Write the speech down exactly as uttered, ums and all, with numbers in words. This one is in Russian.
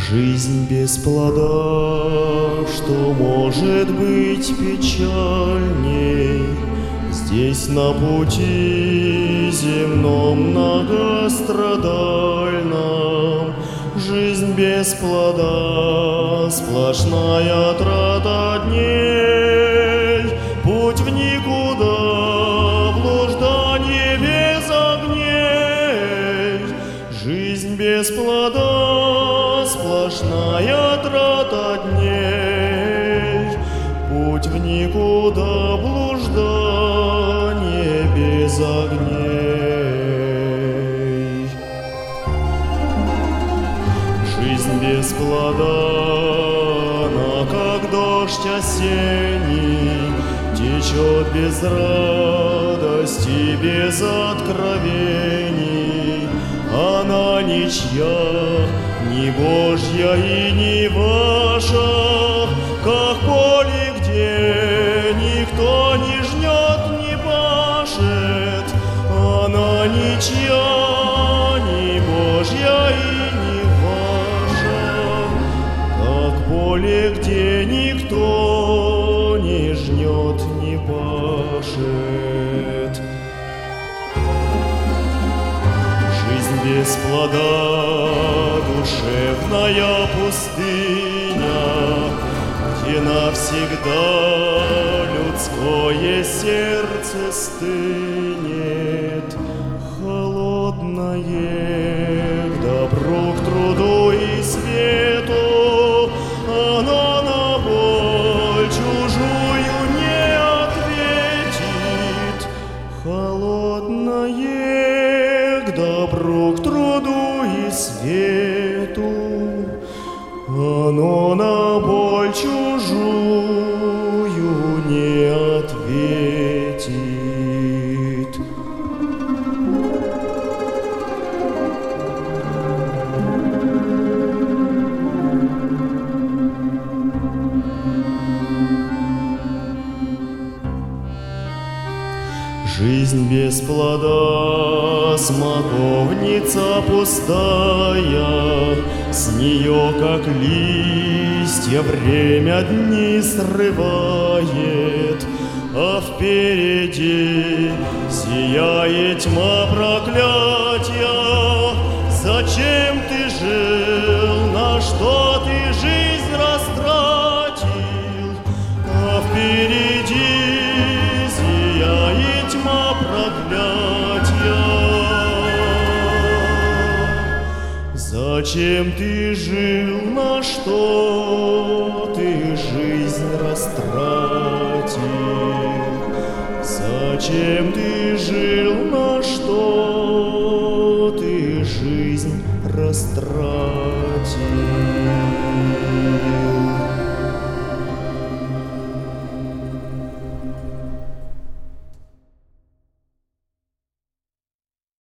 Жизнь без плода, что может быть печальней? Здесь на пути земном многострадальном жизнь без плода, сплошная трата дней, путь в никуда, блуждание без огней. Жизнь без плода, сплошная трата дней, путь в никуда, блуждание без огней. Жизнь без плода, она как дождь осенний, течет без радости, без откровений. Она ничья, ни Божья и не ваша, как поле, где никто не жнет, не пашет. Она ничья, ни Божья и не ваша, как поле, где никто не жнет, не пашет. Жизнь без плода, душевная пустыня, где навсегда людское сердце стынет, холодное к добру, к труду и свету. Оно на боль чужую не ответит, холодное к добру, к труду и свету. Оно на боль чужую не ответит. Жизнь без плода, смоковница пустая, с нее, как листья, время дни срывает, а впереди сияет тьма проклятия. Зачем ты жил, на что ты жизнь растратил, а впереди сияет тьма проклятия. Зачем ты жил, на что ты жизнь растратил? Зачем ты жил, на что ты жизнь растратил?